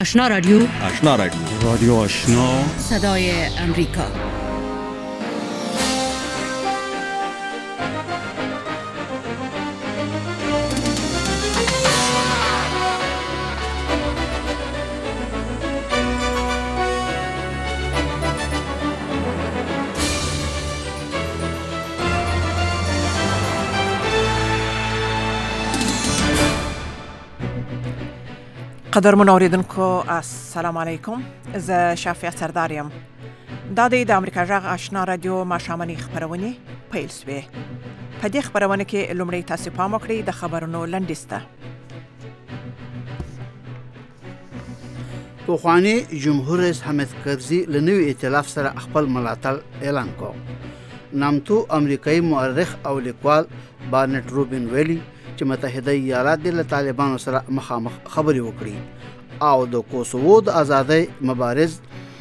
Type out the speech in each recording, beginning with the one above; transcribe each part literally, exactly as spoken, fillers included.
آشنا رادیو آشنا رادیو رادیو آشنا صدای امریکا. قدرمن اوریدونکو السلام علیکم. زه شافیه سرداریم. دا د امریکا جغ آشنا رادیو ماښامنۍ خبرونه پیل شوې. په دې خبرونه کې لومړی تاسو پام وکړئ د خبرونو لنډیسته. پخوانی جمهور رئیس حامد کرزي له نوي ائتلاف سره خپل ملاتړ اعلان کړ. نامتو امریکایي مورخ او لیکوال بارنټ روبین ویلي چې متحده ایالات د طالبانو سره مخامخ خبرې وکړي او د کوسوو د ازادۍ مبارز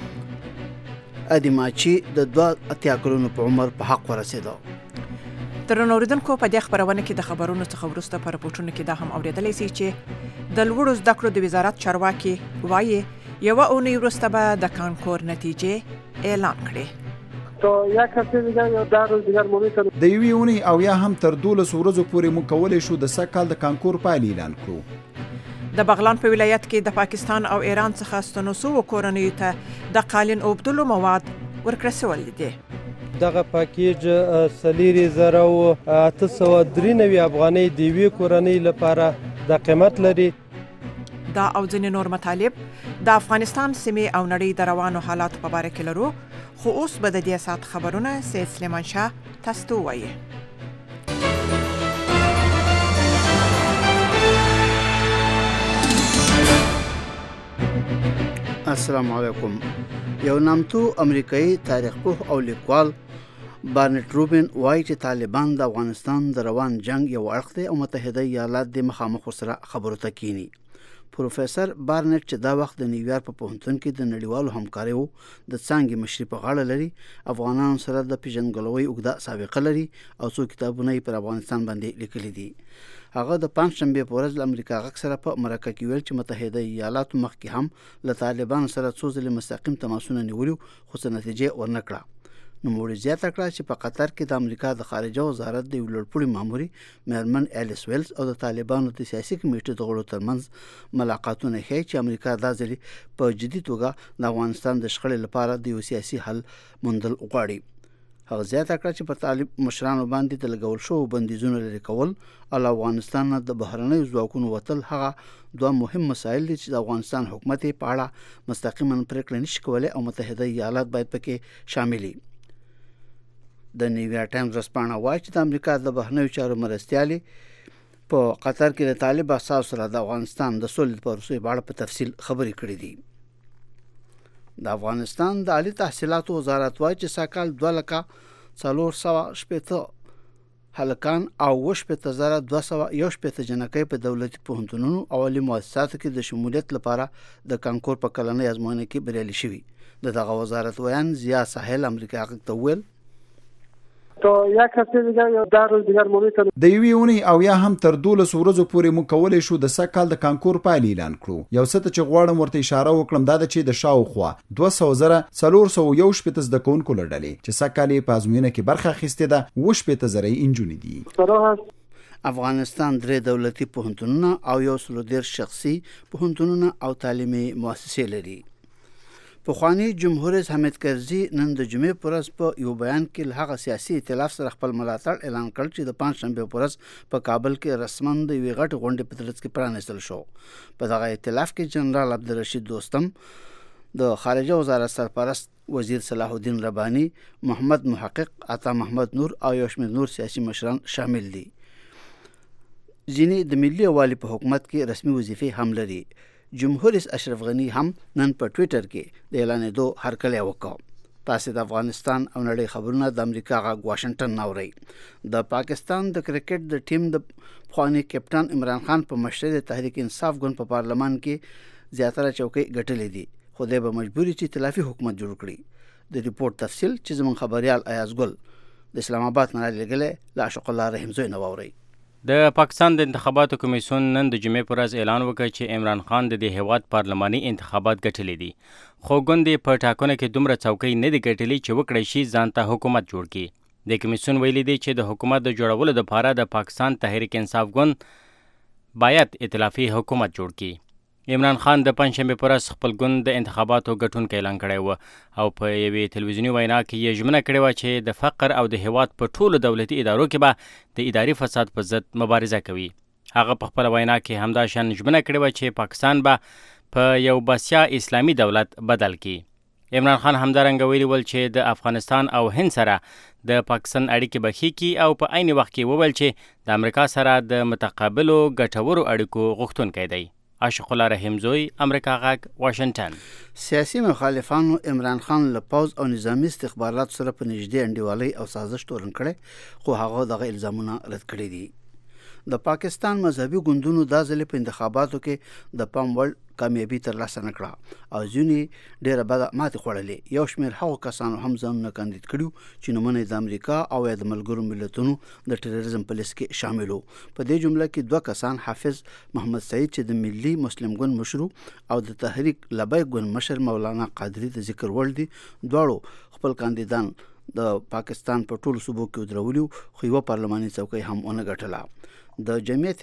ادیماچی د دوه اتیا کلونو په عمر په حق ورسېدو. ترنو اوریدونکو په دې خبرونه کې د خبرونو څخه وروسته پر پورتونو کې دا هم اوریدلای شي چې د لوړو زده کړو د وزارت چارواکي وایي یو اونۍ وروسته به د کانکور نتیجې اعلان کړي. تو یک هفته دیگر یا ده روز دیگر ما میتونیم د یوې اونۍ او یا هم تر دولس ورځو پورې موږ کولی شو د سږ کال د کانکور پایلې اعلان کړو. د بغلان په ولایت کې د پاکستان او ایران څخه ستنو شوو کورنیو ته د قالین اوبدلو مواد ورکړل شوي دي. دغه پاکیج سلیری زره او اته سوه درې نوي افغانۍ د یوې کورنۍ لپاره د قیمت لري. دا او ځینې نور مطالب د افغانستان سیمې او نړۍ د روانو حالاتو په باره کې لرو، خو اوس به د دې ساعت خبرونه سید سلیمان شاه تاسو ته ووایي. السلام علیکم. یو نامتو امریکایي تاریخ پوه او لیکوال بارنټ روبین وایي چې طالبان د افغانستان د روان جنگ یو اړخ دی او متحده ایالات د مخامخ سره خبرو ته کینی. پروفیسور بارنټ چې دا وخت د نیویارک په پوهنتون کې د نړیوالو همکاریو د څانګې مشري په غاړه لري، افغانانو سره د پیژندګلوۍ اوږده سابقه لري او څو کتابونه یې پر افغانستان باندې لیکلي دي. هغه د پنځشنبې په ورځ له امریکا غږ سره په مرکه کې ویل چې متحده ایالاتو مخکې هم له طالبانو سره څو ځلې مستقیم تماسونه نیولي خو څه نتیجه ورنه کړه. نوموړي زیاته کړه چې په قطر کې د امریکا د خارجه وزارت د یو لوړپوړي ماموري میرمن ایلیس ویلز او د طالبانو د سیاسي کمیټې د غړو ترمنځ ملاقاتونه ښیي چې امریکا دا ځلې په جدي توګه د افغانستان د شخړې لپاره د یو سیاسي حل موندل غواړي. هغه زیاته کړه چې په طالب مشرانو باندې د لګول شوو بندیزونو لرې کول او افغانستان نه د بهرنیو ځواکونو وتل هغه دوه مهم مسایل دي چې د افغانستان حکومت په اړه مستقیما پرېکړه نشي کولی او متحده ایالات باید پکې شامل وي. د نیویارک ټایمز ورځپاڼه وایي چې د امریکا د بهرنیو چارو مرستیالې په قطر کې د طالب اساس سره د افغانستان د سولې د پروسې په اړه په تفصیل خبرې کړې دي. د افغانستان د عالی تحصیلاتو وزارت وایي چې سږ کال دوه لکه څلور سوه شپېته هلکان او اوه شپېته زره دوه سوه یو شپېته جنکۍ په دولتي پوهنتونونو او عالي مؤسساتو کې د شمولیت لپاره د کانکور په کلنۍ ازموینه کې بریالي شوي. د دغه وزارت ویان ضیا ساحل امریکا غږ ته وویل تو یک هفته دیگر یا ده روز دیگر ما میتونیم د یوې اونۍ او یا هم تر دولس ورځو پورې موږ کولی شو د سږ کال د کانکور پایلې اعلان کړو. یو څه ته چې غواړم ورته اشاره وکړم دا ده چې د شاوخوا دوه سوه زره څلور سوه یو شپېته زده کوونکو له ډلې چې سږ کال یې په ازموینه کې برخه اخیستې ده اوه شپېته زره یې نجونې دي. افغانستان درې دولتي پوهنتونونه او یو سلو دېرش شخصي پوهنتونونه او تعلیمي مؤسسې لري. پخوانی جمهور رئیس حامد کرزي نن د جمعې په ورځ په یو بیان کې له هغه سیاسي ائتلاف سره خپل ملاتړ اعلان کړ چې د پنځشنبې په ورځ په کابل کې رسماً د یوې غټې غونډې په ترڅ کې پرانیستل شو. په دغه ائتلاف کې جنرال عبدالرشید دوستم، د خارجه وزارت سرپرست وزیر صلاح الدین رباني، محمد محقق، عطا محمد نور او یو شمېر نور سیاسي مشران شامل دي. ځینې د ملي یووالي په حکومت کې رسمي وظیفې هم لري. جمهور رئیس اشرف غنی هم نن په ټویټر کې د اعلانېدو هرکلی وکړ. تاسو د افغانستان او نړۍ خبرونه د امریکا غږ واشنگټن نه اورئ. د پاکستان د کرکټ د ټیم د پخوانی کپټان عمران خان په مشرۍ د تحریک انصاف ګوند په پارلمان کې زیاتره چوکۍ ګټلې دي، خو دی به مجبوري چې ائتلافي حکومت جوړ کړي. د ریپورت تفصیل چې زموږ خبریال ایاز ګل د اسلام آباد نه رالیږلی له عاشق الله رحیم زوی نه واورئ. د پاکستان د انتخاباتو کمیسیون نن د جمعې پر ورځ اعلان وکړ چې عمران خان د دې هیواد پارلماني انتخابات ګټلي دي، خو ګوندې په ټاکنو کې دومره څوکۍ نه دي ګټلي چې وکړی شي ځان ته حکومت جوړ کړي. د کمیسیون ویلي دی چې د حکومت د جوړولو دپاره د پاکستان تحریک انصاف ګوند باید ائتلافي حکومت جوړ کړي. عمران خان د پنجشنبې پر ورځ خپل ګوند د انتخاباتو ګټونکی اعلان کړی و او په یوې تلویزیوني وینا کې یې ژمنه کړې وه چې د فقر او د هیواد په ټولو دولتي ادارو کې به د اداري فساد په ضد مبارزه کوي. هغه په خپله وینا کې همدا شان ژمنه کړې وه چې پاکستان به په یو بسیا اسلامي دولت بدل کړي. عمران خان همدارنګه ویلي ول چې د افغانستان او هند سره د پاکستان اړیکې به ښې کړي او په عین وخت کې وویل چې د امریکا سره د متقابلو ګټورو اړیکو غوښتونکی دی. عاشق الله رحیمزوی، امریکا غږ، واشنگټن. سیاسي مخالفانو عمران خان له پوځ او نظامی استخبارات سره په نږدې انډیوالۍ او سازش تورن کړی، خو هغه دغه الزامونه رد کړي دي. د پاکستان مذهبي ګوندونو دا ځل په انتخاباتو کې د پام وړ کامیابي ترلاسه نه کړه او ځینې ډېره بده ماتې خوړلې. یو شمېر هغو کسانو هم ځانونه کاندید کړي چې نومونه د امریکا او یا د ملګرو ملتونو د ټیرریزم په لیست کې شامل وو. په دې جمله کې دوه کسان حافظ محمد سعید چې د ملي مسلم ګوند مشر او د تحریک لبیک ګوند مشر مولانا قادری د ذکر وړ دي. دواړو خپل کاندیدان د پاکستان په ټولو صوبو کې ودرولي، خو یوه پارلماني څوکۍ هم ونه ګټله. د جمعیت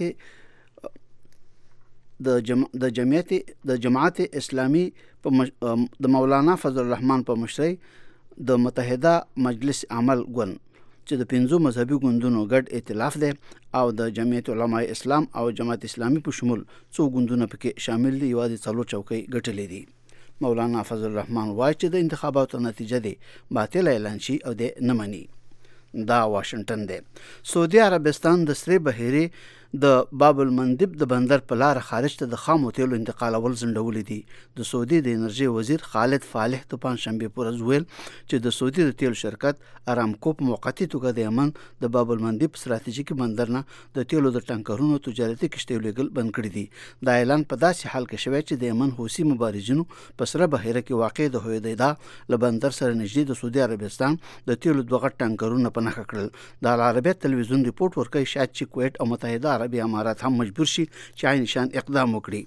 د جم... د جمعیت د جماعت اسلامي په مش... د مولانا فضل الرحمن په مشرۍ د متحده مجلس عمل ګوند چې د پنځو مذهبي ګوندونو ګډ ائتلاف دی او د جمعیت علماء اسلام او جماعت اسلامي په شمول څو ګوندونه پکې شامل دي، یوازې څلور چوکۍ ګټلې دي. مولانا فضل الرحمن وایي چې د انتخاباتو نتیجه دی باطل اعلان شي او د نه مني. دا واشنگټن دی. سعودي عربستان د سرې بحیرې د باب المندب د بندر په لار خارج ته د خامو تیلو انتقالول ځنډولي دي. د سعودي د انرژي وزیر خالد فالح د پنجشنبې په ورځ ویل چې د سعودي د تیلو شرکت ارامکو په موقتي توګه د یمن د باب المندب ستراتیژیکي بندر نه د تیلو د ټانکرونو تجارتي کښتۍ لیږل بند کړي دي. دا اعلان په داسې حال کې شوی چې د یمن حوثي مبارزینو په سره بحیره کې واقع د هویدا له بندر سره نږدې د سعودي عربستان د تیلو دوه غټ ټانکرونه په نښه کړل. د العربیه تلویزیون ریپورت ورکوي شاید چې کویت او متحده عربي امارات هم مجبور شي چې عین شان اقدام وکړي.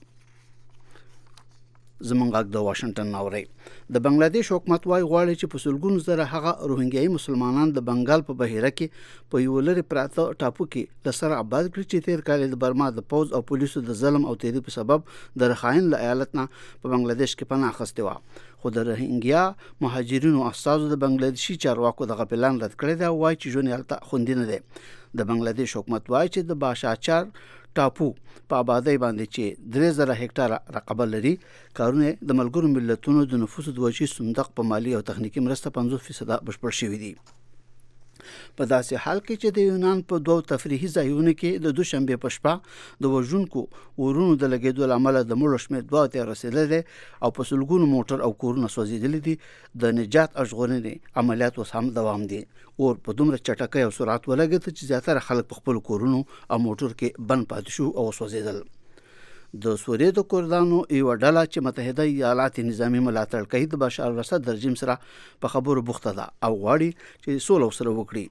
زمونږ غږ د واشنگټن اوري. د بنگلاديش حکومت وايي غواړي چې په سلګونو زره هغه روهینګیایي مسلمانان د بنگال په بحیره کې په یو لري پراته ټاپو کې د سره آباد کړي چې تیر کال د برما د پوز او پولیسو د ظلم او تیری په سبب د رخاین له ایالت نه په بنگلاديش کې پناه اخیستې وه. خو د روهینګیا مهاجرینو استازو د بنگلاديشي چارواکو دغه پلان رد کړی دی او وایي چې ژوند هلته خوندي نه دی. د بنگلاديش حکومت وایي چې د باشاچار ټاپو په آبادی باندې چې درې زره هکټاره رقبه لري، کارونه د ملګرو ملتونو د نفوسو د وجې صندوق په مالی او تخنیکي مرسته پنځوس فیصده بشپړ شوي دي. په داسې حال کې چې د یونان په دوو تفریحي ځایونو کې د دوشنبې په شپه د وژونکو اورونو د لګېدو له امله د مړو شمېر دوه ته رسېدلی دی او په سلګونو موټر او کورونه سوځېدلي دي. د نجات او ژغورنې عملیات اوس هم دوام دي. اور په دومره چټکۍ او سرعت ولګېد چې زیاتره خلک په خپلو کورونو او موټر کې بند پاتې شو او سوځېدل. د سوریې د کردانو یوه ډله چې متحده ایالات نظامي ملاتړ کوي د بشار الاسد د رژیم سره په خبرو بوخته ده او غواړي چې سوله ورسره وکړي.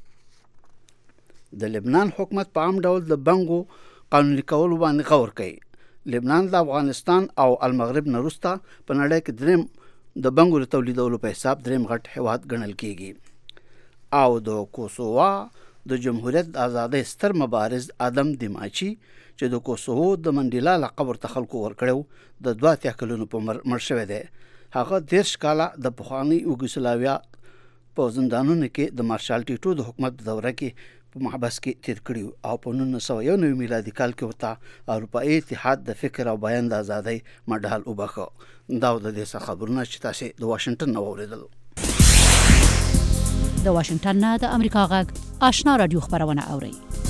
د لبنان حکومت په عام ډول د بنګو قانوني کولو باندې غور کوي. لبنان د افغانستان او المغرب نه وروسته په نړۍ کې دریم د بنګو د تولیدولو په حساب دریم غټ هیواد ګڼل کیږي. او د کوسووا د جمهوریت د ازادۍ ستر مبارز آدم دیماچي چې د کوسوو د منډیلا لقب ورته خلکو ورکړی د دوه اتیا کلونو په مړ شوی دی. هغه دېرش کاله د پخواني یوګوسلاویا په زندانونو کې د مارشال ټیټو د حکومت په دوره کې په محبس کې تیر کړي او په نولس سوه یو نوي میلادي کال کې ورته اروپایي اتحاد د فکر او بیان د ازادۍ مډال وبخښه. دا د دې څخه خبرونه چې تاسې د واشنګټن نه واورېدل. د واشنګټن نه د امریکا غږ آشنا رادیو خبرونه اوري.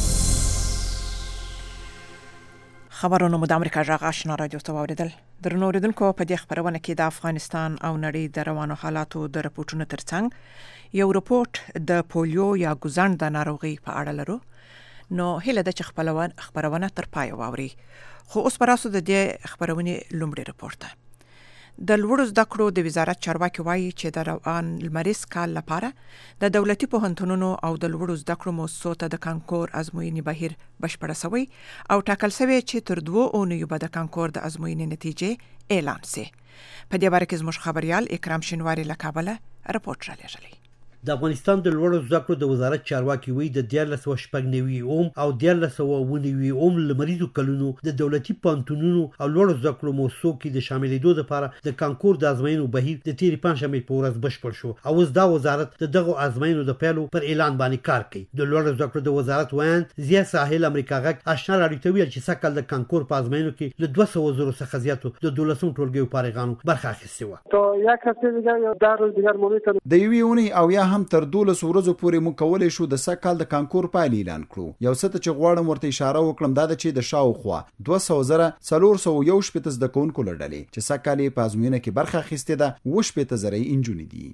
خبرونه مو د امریکا غږ آشنا رادیو ته واوریدل. درنو اوریدونکو په دې خبرونه کې د افغانستان او نړۍ د روانو حالاتو د راپورټونو ترڅنګ یو راپورټ د پولیو یا ګوزڼ د ناروغي په اړه لرو. نو هله د چ خبرونه تر پای واوري. خو اوس پراسو د دې خبرونه لومړی راپورټ. د لوړو زده کړو د وزارت چارواکي وایي چې د روان لمریز کال لپاره د دولتي پوهنتونونو او د لوړو زده کړو مؤسسو ته د کانکور ازموینې بهیر بشپړ شوی او ټاکل شوی چې تر دوه اونیو به د کانکور د ازموینې نتیجې اعلان شي. په دې باره کې زموږ خبريال اکرام شینواری له کابله راپورټ را لېږلی. د افغانستان د لوړو زده کړو د وزارت چارواکي وی د دیارلس سوه شپږ نوي اوم او دیارلس سوه اووه نوي اوم لمریزو کلونو د دولتي پوهنتونونو او لوړو زده کړو مؤسسو کې د شاملېدو لپاره د کانکور د ازموینو بهیر د تېرې پنجشنبې په ورځ بشپړ شو او اوس دا وزارت د دغو ازموینو د پیلو پر اعلان باندې کار کوي. د لوړو زده کړو د وزارت ویاند ضیا ساحل امریکا غږ آشنا راډیو ته ویل چې سږ کال د کانکور په ازموینو کې له دوه سوه زرو څخه زیاتو د دولسم ټولګیو فارغانو برخه اخیستې وه. تو یک هفته دیگه دارالدیگر مولوی د یوې اونۍ او یا هم تر دولس ورځو پورې موږ کولی شو د سږ کال د کانکور پایل اعلان کړو. یو څه ته چې غواړم ورته اشاره وکړم دا ده چې د شاوخوا دوه سوه زره څلور سوه یو شپېته زده کوونکو له ډلې چې سږ کال یې په ازموینه کې برخه اخیستې ده اووه شپېته زره یې نجونې دي.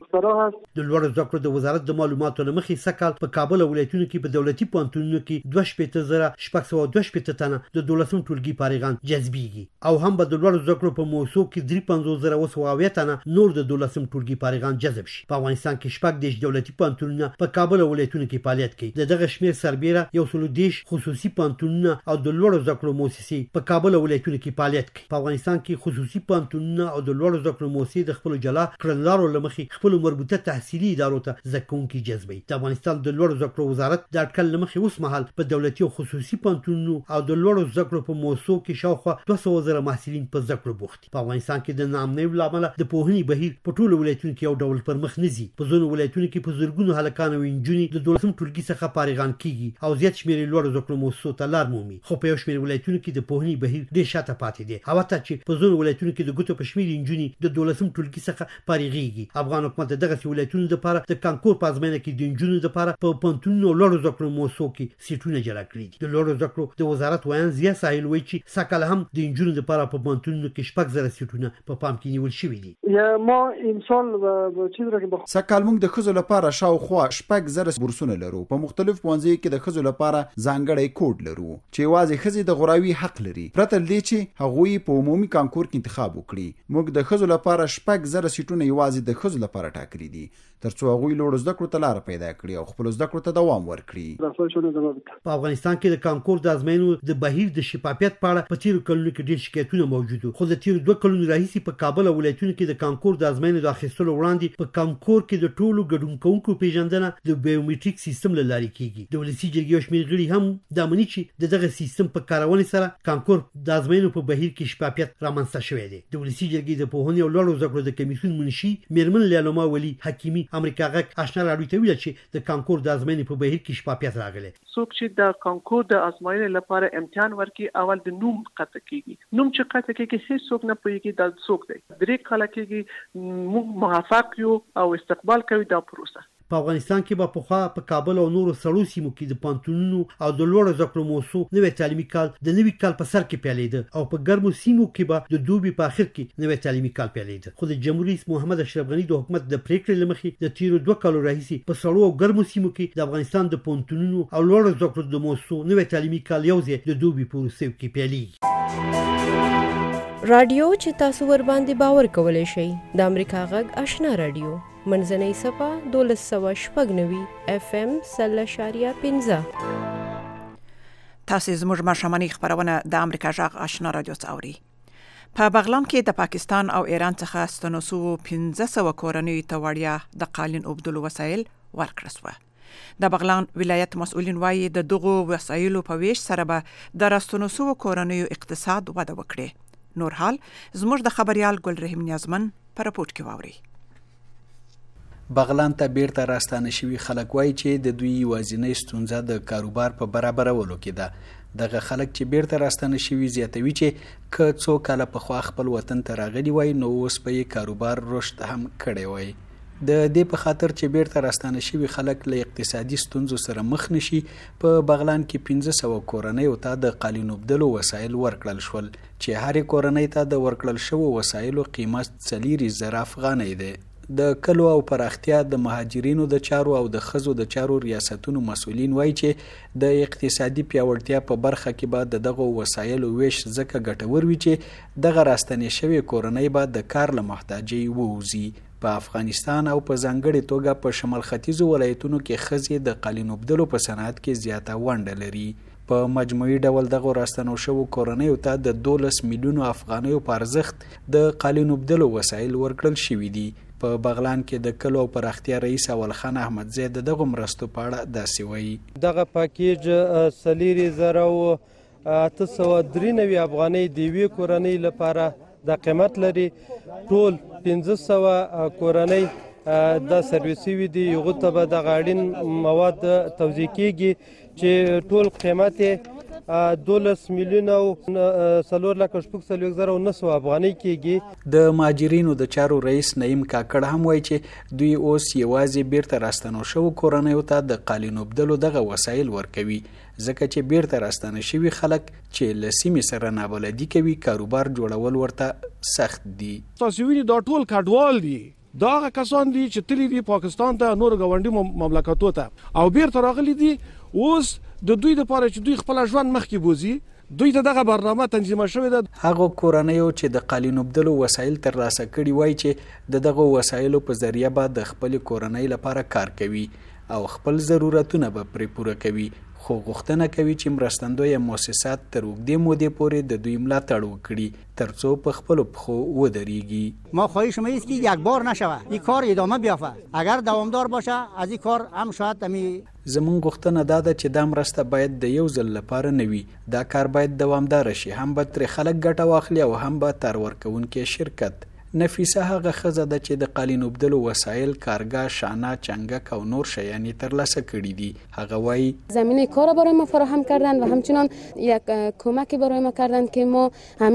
د لوړو زده کړو د وزارت د معلوماتو له مخې سږ کال په کابل ولایتونو کې په دولتي پوهنتونونو کې دوه شپېته زره شپږ سوه دوه شپېته تنه د دولسم ټولګي فارغان جذبېږي او هم به د لوړو زده کړو په مؤسسو کې درې پنځوس زره اووه سوه اویا تنه نور د دولسم ټولګي فارغان جذب شي. په افغانستان کې شپږ دېرش دولتي پوهنتونونه په کابل ولایتونو کې فعالیت کوي. د دغه شمیر سربیره یو سل دېرش خصوصي پوهنتونونه او د لوړو زده کړو مؤسسې په کابل ولایتونو کې فعالیت کوي. په افغانستان کې خصوصي پوهنتونونه او د لوړو زده کړو مؤسسې د خپل جلا کړنلارو له مخې خپل مربوطه تحصیلي ادارو ته زده کوونکي جذبوي. د افغانستان د لوړو زده کړو وزارت د اټکل له مخې اوس مهال په دولتي او خصوصي پوهنتونونو او د لوړو زده کړو په مؤسسو کې شاوخوا دوه سوه زره محصلین په زده کړو بوخت دي. په افغانستان کې د ناامنۍ له امله د پوهنې بهیر په ټولو ولایتونو کې یو ډول پر مخ نه ځي. په ځینو ولایتونو کې په زرګونو هلکان او نجونې د دولسم ټولګي څخه فارغان کیږي او زیات شمېر یې لوړو زده کړو مؤسسو ته لار مومي. خو په یو شمېر ولایتونو کې د پوهنې بهیر ډېر شاته پاتې دی او حتی چې په ځینو ولایتونو کې د ګوتو په شمېر نجونې د دولسم ټولګي څخه فارغېږي. افغان حکومت د دغسې ولایتونو لپاره د کانکور په ازموینه کې د نجونو لپاره په پوهنتونونو او لوړو زده کړو مؤسسو کې سیټونه جلا کړي دي. د لوړو زده کړو د وزارت ویاند ضیا ساحل وایي چې سږ کال هم د نجونو لپاره په پوهنتونونو کې شپږ زره سیټونه په پام کې نیول شوي دي. ما امسال چیز را که سږ کال موږ د ښځو لپاره شاوخوا شپږ زره بورسونه لرو. په مختلف پوهنځیو کې د ښځو لپاره ځانګړی کوډ لرو چې یوازې ښځې د غوراوي حق لري پرته له دې چې هغوی په عمومي کانکور کې انتخاب وکړي. موږ د ښځو لپاره شپږ زره سیټونه یوازې د ښځو لپاره ټاکلي دي ترڅو هغوی لوړو زده کړو ته لاره پیدا کړي او خپلو زده کړو ته دوام ورکړي. په افغانستان کې د کانکور د ازموینو د بهیر د شفافیت په اړه په تیرو کلونو کې ډېر شکایتونه موجود وو. خو د تیرو دوه کلونو راهیسې په کابل او ولایتونو کې د کانکور د ازموینو د اخیستلو وړاندې په کانکور کې د ټولو ګډون کوونکو پیژندنه د بایومټریک سیستم له لارې کیږي. د ولسي جرګې یو شمېر غړي هم دا مني چې د دغه سیستم په کارونې سره کانکور د ازموینو په بهیر کې شفافیت رامنځته شوی دی. د ولسي جرګې د پوهنې او لوړو زده کړو د کمیسیون منشي میرمن لیلما ولی حکیمي امریکا غږ آشنا راډیو ته ویل چې د کانکور د ازموینې په بهیر کې شفافیت راغلی. څوک چې د کانکور د ازموینې لپاره امتحان ورکړي اول د نوم قطع کیږي. نوم چې قطع کیږي هیڅ څوک نه پوهیږي دا څوک دی. درې کاله کېږي موږ موافق یو او استقبال کوي دا پروسه. په افغانستان کې به پخوا په کابل او نورو سړو سیمو کې د پوهنتونونو او د لوړو زده کړو مؤسسو نوی تعلیمي کال د نوي کال په سر کې پیلېده او په ګرمو سیمو کې به د دوبي په اخر کې نوی تعلیمي کال پیلېده. خو د جمهوریت رئیس محمد اشرف غني د حکومت د پریکړې له مخې د تیرو دوه کالو راهیسې په سړو او ګرمو سیمو کې د افغانستان د پوهنتونونو او لوړو زده کړو د مؤسسو نوی تعلیمي کال یوځای د دوبي په وروستیو کې پیلېږي. رادیو چې تاسو ور باندې باور کولای شئ د امریکا غږ آشنا رادیو منځنۍ صفه دولس سوه شپږ نوي اف ام سل اشاریه پنځه. تاسو زموږ ماښامنۍ خبرونه د امریکا غږ آشنا رادیو څوري. په بغلان کې د پاکستان او ایران څخه ستنو شوو پنځه سوه کورنیو ته وړیا د قالین اوبدلو وسایل ورکړل شوه. د بغلان ولایت مسؤلین وایي د دغو وسایلو په ویش سره به د راستنو شوو کورنیو اقتصاد وده وکړي. نور حال زموږ د خبريال ګل رحیم نیازمن په راپورټ کې واوري. بغلان ته بیرته راستانه شوي خلک وایي چې د دوی یوازینۍ ستونزه د کاروبار په برابرولو کې ده. دغه خلک چې بیرته راستانه شوي زیاتوي چې که څو کاله پخوا خپل وطن ته راغلي وای نو اوس به یې کاروبار رشد هم کړی وای. د دې په خاطر چې بیرته راستانه شوي خلک له اقتصادي ستونزو سره مخ نشي په بغلان کې پنځه سوه کورنیو ته د قالین اوبدلو وسایل ورکړل شول چې هرې کورنۍ ته د ورکړل شوو وسایلو قیمت څلور زره افغانۍ دی. د کلو او پراختیا د مهاجرینو د چارو او د ښځو د چارو ریاستونو مسؤلین وایي چې د اقتصادي پیاوړتیا په برخه کې به د دغو وسایلو ویش ځکه ګټور وي چې دغه راستنې شوې کورنۍ به د کار له محتاجۍ ووځي. په افغانستان او په ځانګړې توګه په شمال ختیځو ولایتونو کې ښځې د قالین اوبدلو په صنعت کې زیاته ونډه لري. په مجموعي ډول دغو راستنو شوو کورنیو ته د دولس میلیونو افغانیو په ارزښت د قالین اوبدلو وسایل ورکړل شوي دي. په بغلان کې د کلو او پراختیا رئیس اول خان احمدزی د دغو مرستو په اړه داسې وایي. دغه پاکیج څلور زره اته سوه درې نوي افغانۍ د یوې کورنۍ لپاره د قیمت لري. ټول پنځه سوه کورنۍ دا سرویسي وي دي، هغو ته به دغه اړین مواد توزیع کیږي چې ټول قیمت یې دولس میلیونه او څلور لکه شپږ څلوېښت زره او نهه سوه افغانۍ کیږي. د مهاجرینو د چارو رئیس نعیم کاکړ هم وایي چې دوی اوس یوازې بیرته راستنو شوو کورنیو ته د قالین اوبدلو دغه وسایل ورکوي، ځکه چې بیرته راستنه شوي خلک چې له سیمې سره نابلدي کوي کاروبار جوړول ورته سخت دي. تاسو وینئ دا ټول کډوال دي، دا هغه کسان دي چې تللي دي پاکستان ته، نور ګاونډي مملکتو ته او بیرته راغلي دي. اوس د دوی لپاره چې دوی خپل ژوند مخکې بوزي، دوی ته دغه برنامه تنظیمه شوې ده. هغه کورنیو چې د قالین اوبدلو وسایل ترلاسه کړي وایي چې د دغه وسایلو په ذریعه به د خپل کورنۍ لپاره کار کوي او خپل ضرورتونه به پرې پوره کوي، خو غوښتنه کوي چې مرستندویه مؤسسات تر اوږدې مودې پورې د دوی ملاتړ وکړي ترڅو په خپلو پښو ودرېږي. ما خواهش ما است که یک بار نشوه، این کار ادامه بیافته. اگر دوامدار باشه از این کار هم شاید امی زمون غوښتنه دا ده چې دا مرسته باید د یو ځل لپاره نه وي، دا کار باید دوامدار شي، هم به ترې خلک ګټه واخلي او هم به تار ورکوونکی شرکت. نفیسه هغه ښځه ده چې د قالین اوبدلو وسایل، کارگاه، شانه، چنگک او نور شیان یې ترلاسه کړي دي. هغه وایي زمینه کار برای ما فراهم کردن و همچنان یک کمکی برای ما کردن که ما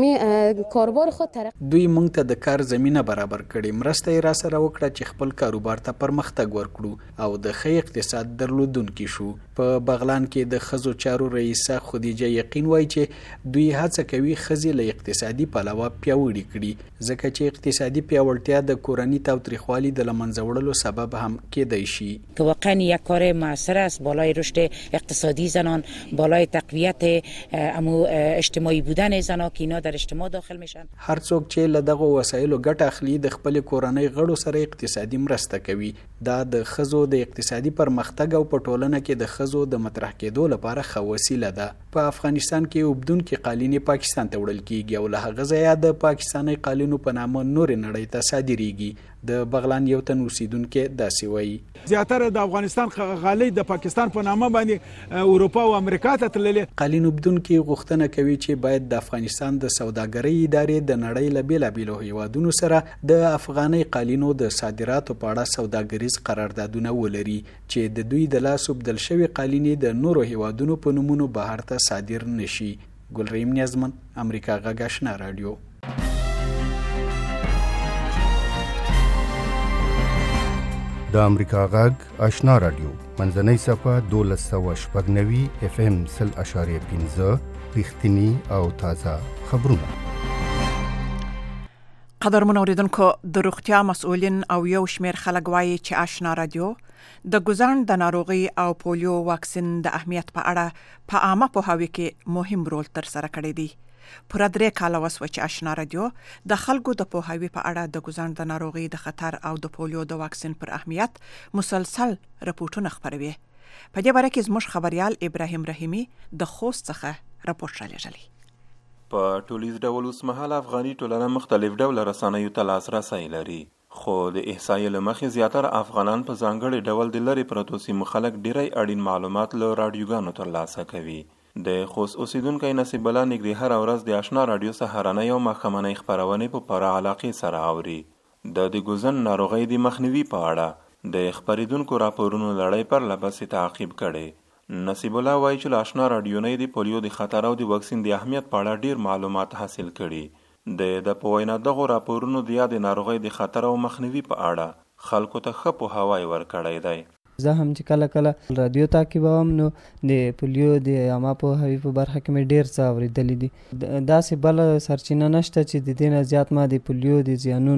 همه کاروبار خود ترقی. دوی موږ ته د کار زمینه برابر کړي، مرسته یې راسره وکړه چې خپل کاروبار ته پرمختګ ورکړو او د ښه اقتصاد درلودونکي شو. په بغلان کې د ښځو چارو رئیسه خدیجه یقین وایي چې دوی هڅه کوي ښځې له اقتصادي پلوه پیاوړي کړي، ځکه چې اقتصادی پیاوړتیا د کورنی تاوتریخوالي د لمنځه وړلو سبب هم کېدای شي. که واقعا یک کار موثر است بالای رشد اقتصادی زنان، بالای تقویت امو اجتماعی بودن زنان که اینا در اجتماع داخل میشن. هر څوک چې له دغه وسایلو ګټه اخلي د خپل کورنۍ غړو سره اقتصادي مرسته کوي. دا د ښځو د اقتصادي پرمختګ او په ټولنه کې د ښځو د مطرح کېدو لپاره ښه وسیله ده. په افغانستان کې اوبدونکي قالینې پاکستان ته وړل کیږي او له هغه ځایه د پاکستاني قالینو په نامه نورې نړۍ ته صادریږي. د بغلان یو تن اوسیدونکي داسې وایي زیاتره د افغانستان غالۍ د پاکستان په نامه باندې اروپا او امریکا ته تللي. قالین اوبدونکي غوښتنه کوي چې باید د افغانستان د سوداګرۍ ادارې د نړۍ له بېلابېلو هیوادونو سره د افغاني قالینو د صادراتو په اړه سوداګریز قراردادونه ولري چې د دوی د لاس اوبدل شوي قالینې د نورو هیوادونو په نومونو بهر ته صادر نشي. ګلریم نیازمن، امریکا غږ آشنا رادیو. د امریکا غږ آشنا رادیو منځنۍ صفه دولس سوه شپږ نوي اف ام سل اشاریه پنځه رښتیني او تازه خبرونه. قدرمن اوریدونکو، د روغتیا مسؤلین او یو شمیر خلک وایي چې آشنا رادیو د ګوزاڼ د ناروغي او پولیو واکسین د اهمیت په اړه په عامه پوهاوي کې مهم رول تر سره کړی دی. پوره درې کاله وسوه چې آشنا رادیو د خلکو د پوهاوي په اړه د ګوزاڼ د ناروغي د خطر او د پولیو د واکسین پر اهمیت مسلسل رپورټونه خپروي. په دې باره کې زموږ خبريال ابراهیم رحیمی د خوست څخه رپورټ رالیږلی. په ټولیز ډول اوس مهال افغاني ټولنه مختلف ډول رسنیو ته لاسرسی لري، خو د احصایې له مخې زیاتره افغانان په ځانګړي ډول د لرې پرتو سیمو خلک ډیری اړین معلومات له راډیوګانو ترلاسه کوي. د خوست اوسیدونکی نصیب الله نږدې هره ورځ د آشنا راډیو سهارنۍ او ماښامنۍ خپرونې په پوره علاقې سره اوري. د د ګوزن ناروغۍ د مخنیوي په اړه د خپریدونکو راپورونو لړۍ پر لپسې تعقیب کړي. نصیب الله وایي چې له آشنا راډیو نه د پولیو د خطر او د واکسین د اهمیت په اړه ډیر معلومات حاصل کړي. د د په وینا دغو راپورونو د یادې ناروغۍ د خطر او مخنیوي په اړه خلکو ته ښه پوهاوی ورکړی دی. زه هم چې کله کله رادیو تعقیبوم نو د پولیو د عامه پوهاوي په برخه کې مې ډېر څه اورېدلي دي. داسې بله سرچینه نشته چې د دې نه زیات ما د پولیو د زیانونو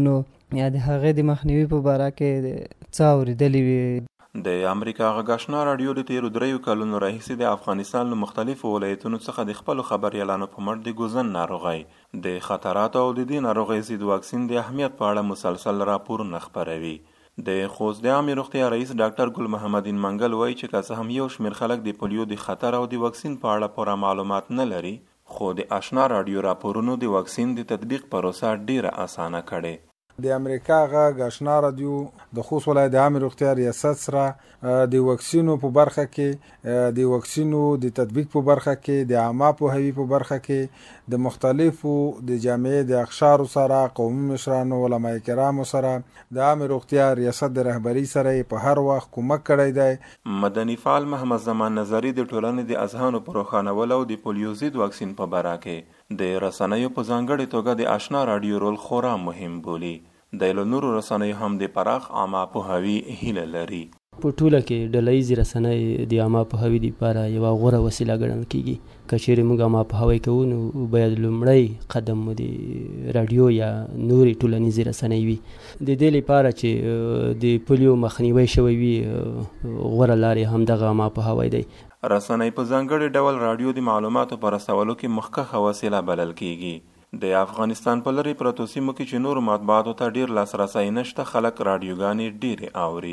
یا د هغې د مخنیوي په باره کې څه اورېدلي وي؟ د امریکا غږ آشنا راډیو د تیرو دریو کلونو راهیسې د افغانستان له مختلفو ولایتونو څخه د خپلو خبریالانو په مټ د ګوزن ناروغۍ د خطراتو او د دې ناروغۍ ضد واکسین د اهمیت په اړه مسلسل راپورونه خپروي. د خوست د عامې روغتیا رئیس ډاکټر ګل محمد منګل وایي چې که څه هم یو شمېر خلک د پولیو د خطر او د واکسین په اړه پوره معلومات نه لري، خو د آشنا راډیو راپورونو د واکسین د تطبیق پروسه ډیره اسانه کړې. د امریکا غږ آشنا رادیو د خوست ولایت د عامې روغتیا ریاست سره د واکسینو په برخه کې د واکسینو د تطبیق په برخه کې د عامه پوهاوي په برخه کې د مختلفو د جامعې د اقشارو سره، قومي مشرانو، علما کرامو سره د عامې روغتیا ریاست د رهبرۍ سره په هر وخت کومک کړی دی. مدني فعال محمد زمان نظری د ټولنې د اذهانو په روښانولو او د پولیو ضد واکسین په باره کې د رسنیو په ځانګړې توګه د آشنا راډیو رول خورا مهم بولي. د له نورو رسنیو هم د پراخ عامه پوهاوي هیله لري. په ټوله کې ډلهییزې رسنۍ د عامه پوهاوي لپاره یوه غوره وسیله ګڼل کیږي. که چیرې موږ عامه پوهاوی کوو نو باید لومړی قدم مو د راډیو یا نورې ټولنیزې رسنۍ وي. د دې لپاره چې د پولیو مخنیوی شوی وي غوره لارې هم دغه عامه پوهاوی دی. رسنۍ په ځانګړي ډول راډیو د معلوماتو په رسولو کې مخکښه وسیله بلل کیږي. د افغانستان په لرې پرتو سیمو کې چې نورو مطبوعاتو ته ډیر لاسرسی نشته، خلک راډیوګانې ډیرې اوري.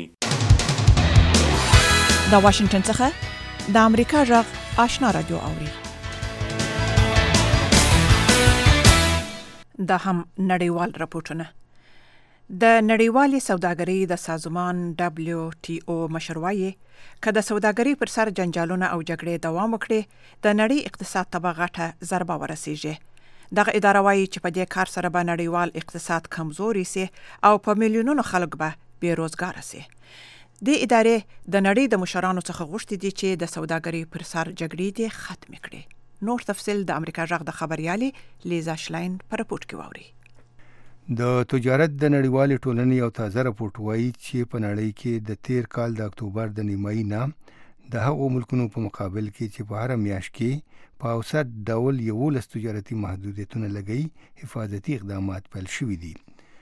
د واشنگټن څخه د امریکا غږ آشنا راډیو اوري. دا هم نړیوال راپورټونه. د نړیوالې سوداګرۍ د سازمان دبلیو ټي او مشر وایي که د سوداګرۍ پر سر جنجالونه او جګړې دوام وکړي، د نړۍ اقتصاد ته به غټه ضربه ورسیږي. دغه اداره وایي چې په دې کار سره به نړیوال اقتصاد کمزوري سي او په میلیونونو خلک به بیروزګاره سي. دې ادارې د نړۍ د مشرانو څخه غوښتي دي چې د سوداګرۍ پر سر جګړې دې ختم کړي. نور تفصیل د امریکا غږ د خبريالې لیزا شلاین په رپورټ کې واوري. د تجارت د نړیوالې ټولنې یو تازه رپورټ وایي چې په نړۍ کې د تیر کال د اکتوبر د نیمایي نه د هغو ملکونو په مقابل کې چې په هر میاشت کې په اوسط ډول یولس تجارتي محدودیتونه لګئی، حفاظتي اقدامات پیل شوي دي.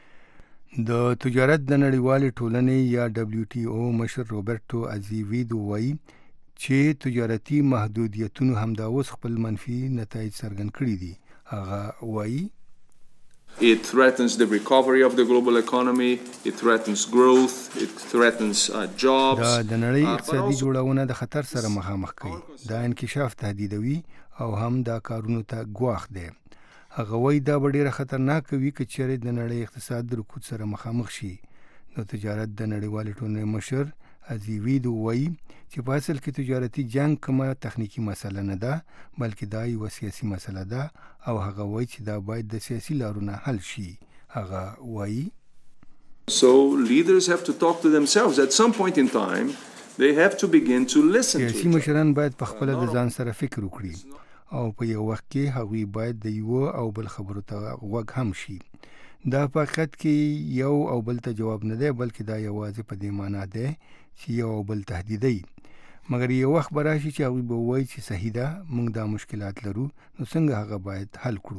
د تجارت د نړیوالې ټولنې یا دبلیو ټي او مشر روبرټو ازیویدو وایي چې تجارتي محدودیتونو همدا اوس خپل منفي نتایج څرګند کړي دي. هغه وایي It threatens the recovery of the global economy, it threatens growth, it threatens uh, jobs. دا د نړۍ اقتصادي جوړونه د خطر سره مخامخ کوي. دا انکشاف تهدیدوي او هم دا کارونو ته ګواښ دی. هغه وایي دا به ډېره خطرناکه وي که چیرې د نړۍ اقتصاد د رکود سره مخامخ شي. د تجارت د نړیوالې ټولنې مشر ازیویدو وایي چې په اصل کې تجارتي جنگ کومه تخنیکی مسله نه ده، بلکې دا یوه سیاسي مسله ده او هغه وایي چې دا باید د سیاسي لارو نه حل شي. هغه وایي So leaders have to talk to themselves at some point in time. They have to begin to listen to سیاسي مشران باید په خپل د ځان سره فکر وکړي او په یو وخت کې هغوی باید د یو او بل خبرو ته غوږ هم شي. دا په حقیقت کې یو او بل ته جواب نه دی، بلکې دا یوازې په دې معنا دی چې یو او بل تهدیدوي. مګر یو وخت به راشي چې هغوی به ووایي چې صحیح ده، موږ دا مشکلات لرو، نو څنګه هغه باید حل کړو.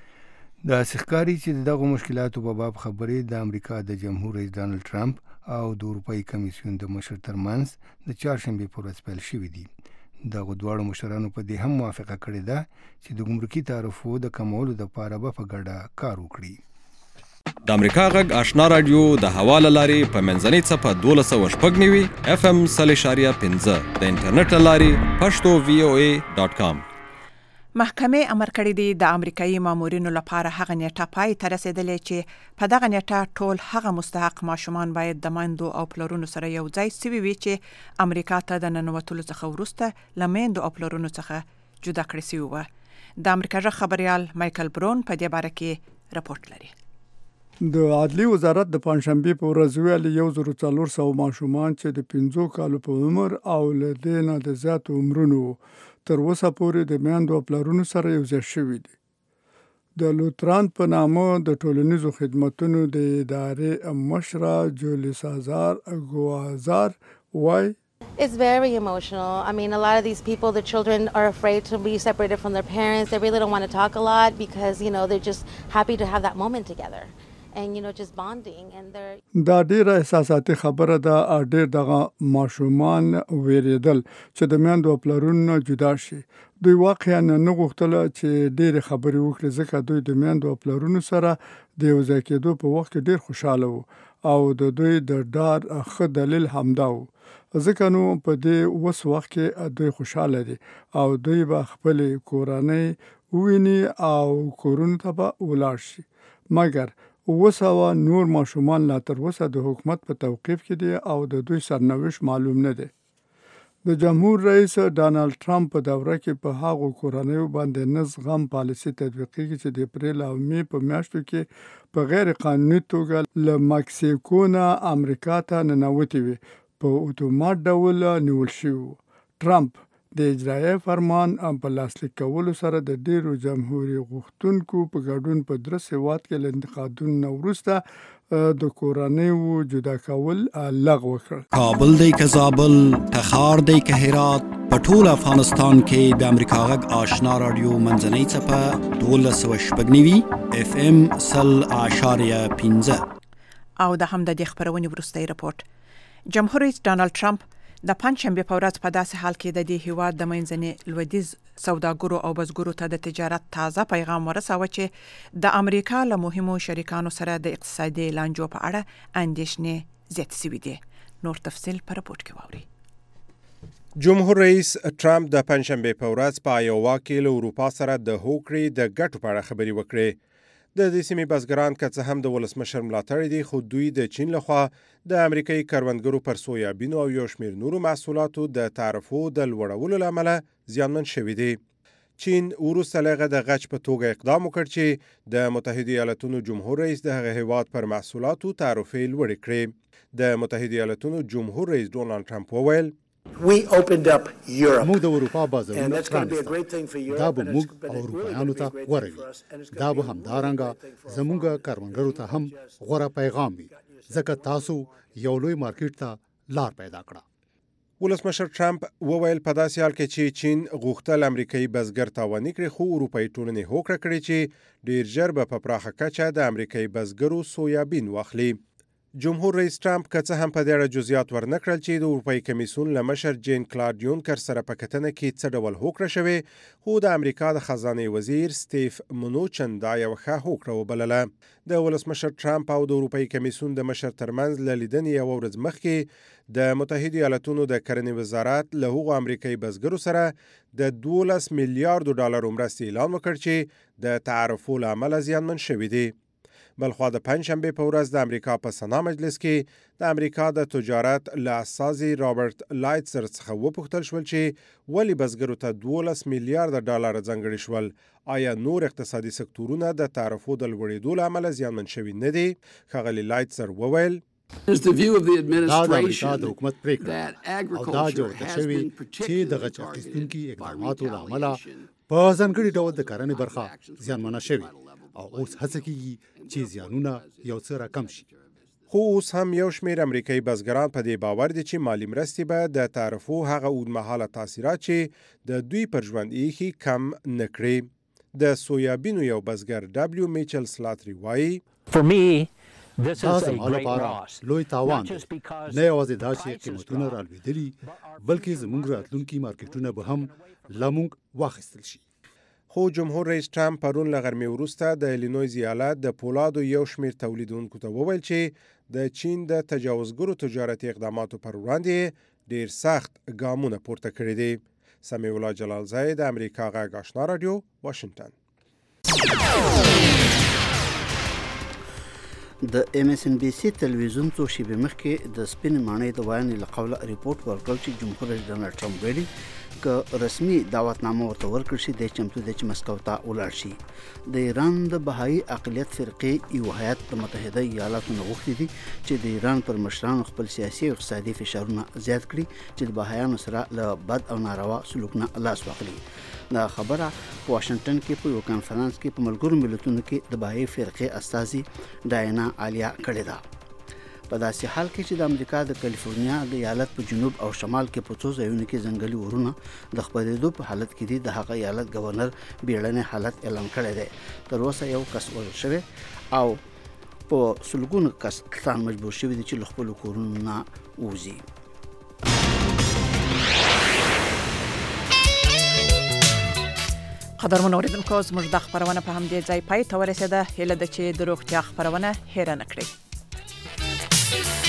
داسې ښکاري چې دغو مشکلاتو په باب خبرې د امریکا د جمهور رئیس ډانلډ ټرمپ او د اروپایي کمیسیون د مشر ترمنځ د چهارشنبې په ورځ پیل شوي دي. دغو دواړو مشرانو په دې هم موافقه کړې ده چې د ګمرکي تعرفو د کمولو دپاره به په ګډه کار وکړي. د امریکا غږ آشنا راډیو د هوا له لارې په منځنۍ څپه دولس سوه شپږ نوي اف ام سل اشاریه پنځه د انټرنیټ له لارې پښتو وی او ای ډاټ کام. محکمې امر کړی دی د امریکایي مامورینو لپاره هغه نیټه پای ته رسېدلې چې په دغه نیټه ټول هغه مستحق ماشومان باید د میندو او پلرونو سره یو ځای سوي وي چې امریکا ته د ننوتلو څخه وروسته له میندو او پلرونو څخه جدا کړي سوي وه. د امریکا غږ خبریال مایکل برون په دې باره کې رپورټ لري. د عدلي وزارت د پنځشنبې په ورځ ویلي یو زر څلور سوه ماشومان چې د پنځو کالو په عمر او له دې نه د زیاتو عمرونو تر اوسه پورې د میندو او پلرونو سره یو ځای شوي دي. د لوتران په نامه د ټولنیزو خدمتونو د ادارې مشره جولي سازار ګوازار وایي It's very emotional. I mean, a lot of these people, the children are afraid to be separated from their parents. They really don't want to talk a lot because, you know, they're just happy to have that moment together. and you know just bonding and they're دا ډیره احساساتي خبره ده. ډیر دغه ماشومان ویریدل چې د میندو او پلرونو نه جدا شي. دوی واقعا نه غوښتل چې ډیره خبرې وکړي ځکه دوی د میندو او پلرونو سره د یو ځای کېدو په وخت کې ډیر خوشاله وو او د دوی د ډار ښه دلیل همدا و. ځکه نو په دې اوس وخت کې دوی خوشاله دي او دوی به خپل کورنۍ وویني او کورونو ته به ولاړ شي. مګر اوس هوا نور ماشومان لا تر اوسه د حکومت په توقیف کې دي او د دوی سرنوشت معلوم نه دی. د جمهور رئیس ډانلډ ټرمپ په دوره کې په هغو کورنیو باندې نه زغم پالیسي تطبیقیږي چې د اپریل او می په میاشتو کې په غیر قانوني توګه له مکسیکو نه امریکا ته ننوتې وي په اتومات ډول نیول شوي. ټرمپ د اجرایه فرمان په لاسلیک کولو سره د ډیرو جمهوریت غوښتونکو په ګډون په درې سواد کې له انتقادونو وروسته د کورنیو جدا کول لغوه کړ. کابل دی که زابل، تخار دی که هرات، په ټول افغانستان کې د امریکا غږ آشنا رادیو منځنۍ څپه دولس سوه شپږ نوي اف ام سل اعشاریه پنځه. او د هم د دې خبرونې وروستی رپورټ. جمهور رئیس ډانلډ ټرمپ د پنجشنبې په ورځ په داسې حال کې د دې هیواد د منځني لویدیځ سوداګرو او بزګرو ته د تجارت تازه پیغام ورساوه چې د امریکا له مهمو شریکانو سره د اقتصادي لانجو په اړه اندېښنې زیات شوي دي. نور تفصیل په رپورټ کې واورئ. جمهور رئیس ټرمپ د پنجشنبې په ورځ په ایووا کې له اروپا سره د هوکړې د ګټو په اړه خبرې وکړې. د دې سیمې بزګران که څه هم د ولسمشر ملاتړي دي، خو دوی د چین لخوا د امریکایي کروندګرو پر سویابینو او یو شمېر نورو محصولاتو د تعرفو د لوړولو له امله زیانمن شوي دي. چین وروسته له هغه د غچ په توګه اقدام وکړ چې د متحده ایالاتونو جمهور رئیس د هغه هیواد پر محصولاتو تعرفې لوړې کړې. د متحده ایالاتونو جمهور رئیس ډونالډ ټرمپ وویل موږ د اروپا بازارونه پرانیستل. دا به موږ او اروپایانو ته غوره وي. دا به همدارنګه زموږ کروندګرو ته هم غوره پیغام وي ځکه تاسو یو لوی مارکیټ ته لار پیدا کړه. ولسمشر ټرمپ وویل په داسې حال کې چې چین غوښتل امریکایي بزګر تاواني کړي، خو اروپایي ټولنې هوکړه کړې چې ډیر ژر به په پراخه کچه د امریکایي بزګرو سویابین واخلي. جمهور رئیس ټرمپ که څه هم په دې اړه جزئیات ورنه کړل چې د اروپایي کمیسیون له مشر جین کلاډ یونکر سره په کتنه کې څه ډول هوکړه شوې، خو د امریکا د خزانه وزیر سټیف منوچن دا یو ښه هوکړه وبلله. د ولسمشر ټرمپ او د اروپایي کمیسیون د مشر ترمنځ له لیدنې یوه ورځ مخکې د متحده ایالاتونو د کرنې وزارت له هغو امریکایي بزګرو سره د دولس میلیارډو ډالرو مرستې اعلان وکړ چې د تعرفو له امله زیانمن شوي دي. بلخوا د پنجشنبې په ورځ د امریکا په سنا مجلس کې د امریکا د تجارت له استازي رابرټ لایټزر څخه وپوښتل شول چې ولې بزګرو ته دولس میلیارډ ډالر ځانګړي شول. آیا نور اقتصادي سکتورونه د تعرفو د لوړېدو له امله زیانمن شوي نه دي؟ ښاغلي لایټزر وویل دا د امریکا د حکومت پریکړه او دا جوړه شوې چې د غچ اخیستونکي اقداماتو له امله په ځانګړي ډول د کرنې برخه زیانمنه شوې او اوس هڅه کیږي چې زیانونه یو څه راکم شي. خو اوس هم یو شمېر امریکایي بزګران په دې باور دي چې مالی مرستې به د تعرفو هغه اوږدمهاله تاثیرات چې د دوی پر ژوند ایښي کم نه کړي. د سویابینو یو بزګر ډبلیو میچل سلاتری وایي دا زما لپاره لوی تاوان دی. نه یوازې دا چې قیمتونه رالوېدلي بلکې زموږ راتلونکي مارکیټونه به هم له موږ واخیستل شي. خو جمهور رئیس ټرمپ پرون له غرمې وروسته د ایلینویز ایالت د پولادو یو شمېر تولیدونکو ته وویل چې د چین د تجاوزګرو تجارتي اقداماتو پر وړاندې ډیر سخت ګامونه پورته کړي دي. سمیع الله جلالزی د امریکا غږ آشنا رادیو، واشنگټن. د ام اس ان بي سي تلویزیون څو شېبې مخکې د سپین ماڼۍ د وایي له قوله ریپورت ورکړ چې جمهور رئیس ډانلډ ټرمپ ویلي که رسمي دعوتنامه ورته ورکړل شي د چمتو د چې مسکو ته ولاړ شي. د ایران د بهایي اقلیت فرقې یو هیات د متحده ایالاتو نه غوښتي دي چې د ایران پر مشرانو خپل سیاسي او اقتصادي فشارونه زیات کړي چې د بهایانو سره له بد او ناروا سلوک نه لاس واخلي. دا خبره په واشنگټن کې په یو کانفرنس کې په ملګرو ملتونو کې د بهایي فرقې استازي ډاینا آلیا کړې ده. په داسې حال کې چې د امریکا د کالیفورنیا د ایالت په جنوب او شمال کې په څو ځایونو کې ځنګلي ورونه د خپرېدو په حالت کې دي، د هغه ایالت گورنر بیړنی حالت اعلان کړی دی. تر اوسه یو کس وژل شوی او په سلګونو کسان مجبور شوي دي چې له خپلو کورونو نه ووځي. قدرمن اوریدونکو زموږ د خبرونه په همدې ځای پای ته ورسېده. هیله ده چې د روغتیا خبرونه هېره نه کړئ.